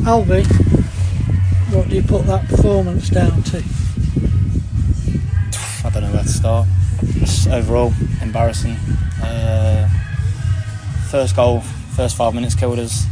Albie, what do you put that performance down to? I don't know where to start. Just overall, embarrassing. First goal, first 5 minutes killed us.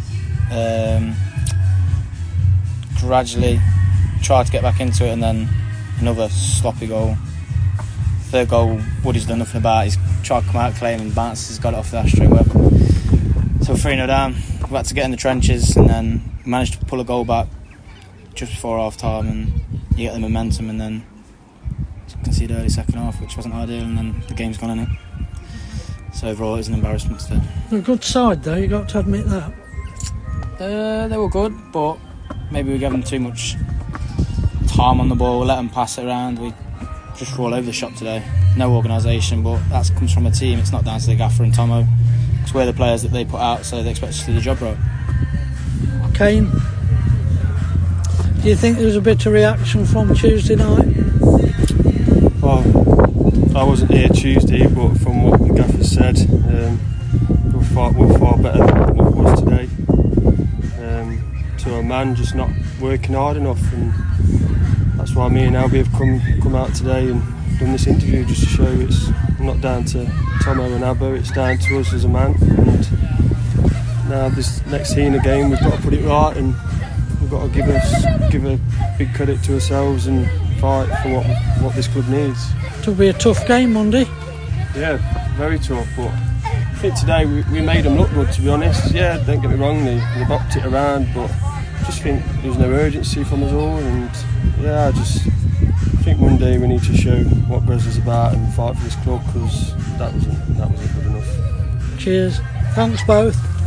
Gradually tried to get back into it, and then another sloppy goal. Third goal, Woody's done nothing about. He's tried to come out claiming bounces, got it off the ashtray, whatever. So 3-0 down. We had to get in the trenches, and then managed to pull a goal back just before half time, and you get the momentum, and then concede early second half, which wasn't ideal, and then the game's gone in it. So overall, it was an embarrassment today. A good side though, you got to admit that. They were good, but maybe we gave them too much time on the ball, let them pass it around. We just were all over the shop today. No organisation, but that comes from a team. It's not down to the gaffer and Tomo. It's we're the players that they put out, so they expect us to do the job right. Kane, do you think there was a bit of reaction from Tuesday night? Well, I wasn't here Tuesday, but from what the gaffer said, we're far better than what was today. To a man just not working hard enough, and that's why me and Albie have come out today and done this interview, just to show it's not down to Tomo and Abbo, it's down to us as a man. And now this next Hina game, we've got to put it right, and we've got to give a big credit to ourselves and fight for what this club needs. It'll be a tough game Monday. Yeah, very tough, but I think today we made them look good, to be honest. Yeah, don't get me wrong, they bopped it around, but I just think there was no urgency from us all, and yeah, I think Monday we need to show what Bresler's about and fight for this club, because that wasn't good enough. Cheers. Thanks both.